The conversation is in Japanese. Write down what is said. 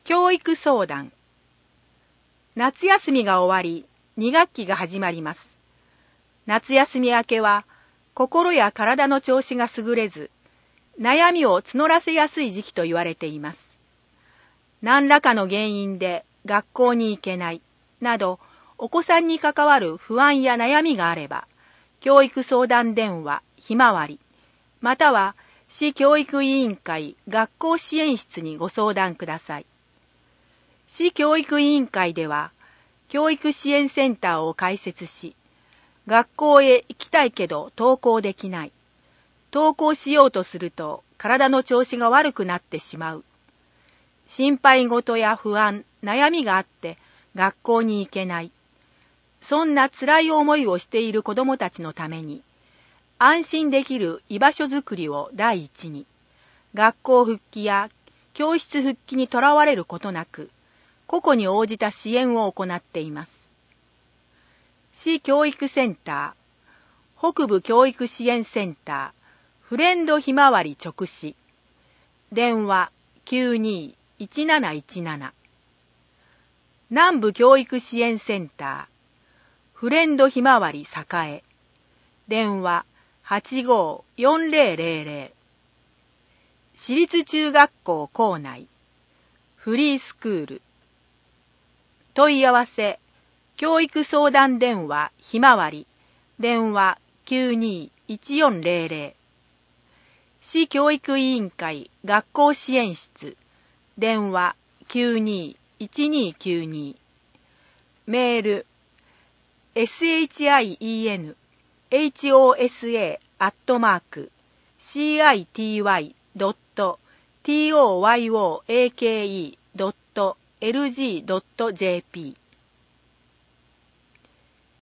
教育相談。夏休みが終わり、2学期が始まります。夏休み明けは、心や体の調子が優れず、悩みを募らせやすい時期と言われています。何らかの原因で学校に行けない、など、お子さんに関わる不安や悩みがあれば、教育相談電話ひまわり、または市教育委員会学校支援室にご相談ください。市教育委員会では、教育支援センターを開設し、学校へ行きたいけど登校できない。登校しようとすると体の調子が悪くなってしまう。心配事や不安、悩みがあって学校に行けない。そんな辛い思いをしている子どもたちのために、安心できる居場所づくりを第一に、学校復帰や教室復帰にとらわれることなく、個々に応じた支援を行っています。市教育センター、北部教育支援センター、フレンドひまわり直市、電話921717、南部教育支援センター、フレンドひまわり栄、電話854000、私立中学校校内、フリースクール、問い合わせ、教育相談電話ひまわり、電話921400、市教育委員会学校支援室、電話921292、メール、shihonsa@city.toyoake.lg.jp